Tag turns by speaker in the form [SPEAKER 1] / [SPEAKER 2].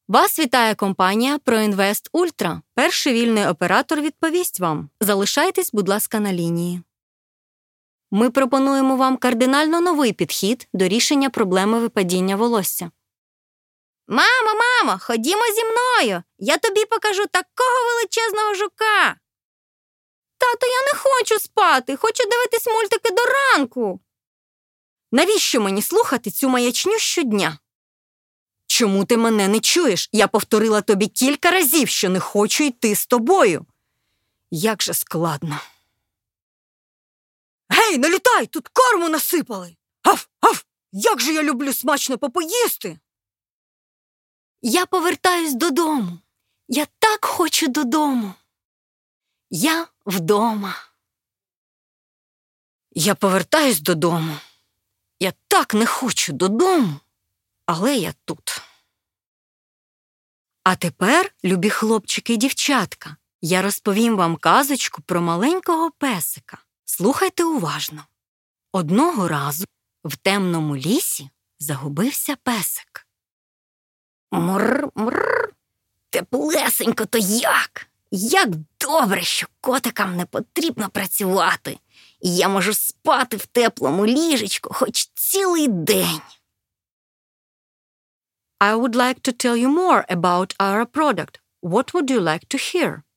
[SPEAKER 1] Вас вітає компанія ProInvest Ultra. Перший вільний оператор відповість вам. Залишайтесь, будь ласка, на лінії. Ми пропонуємо вам кардинально новий підхід до рішення проблеми випадіння волосся.
[SPEAKER 2] Мамо, ходімо зі мною. Я тобі покажу такого величезного жука.
[SPEAKER 1] Тато, я не хочу спати. Хочу дивитись мультики до ранку. Навіщо мені слухати цю маячню щодня? Чому ти мене не чуєш? Я повторила тобі кілька разів, що не хочу йти з тобою. Як же складно. Гей, не літай, тут корму насипали. Гав, гав, як же я люблю смачно попоїсти. Я повертаюсь додому. Я так хочу додому. Я вдома. Я повертаюсь додому. Я так не хочу додому, але я тут. А тепер, любі хлопчики і дівчатка, я розповім вам казочку про маленького песика. Слухайте уважно. Одного разу в темному лісі загубився песик.
[SPEAKER 2] Мур, теплесенько то як? Як добре, що котикам не потрібно працювати. І я можу спати в теплому ліжечку хоч цілий день.
[SPEAKER 1] I would like to tell you more about our product. What would you like to hear?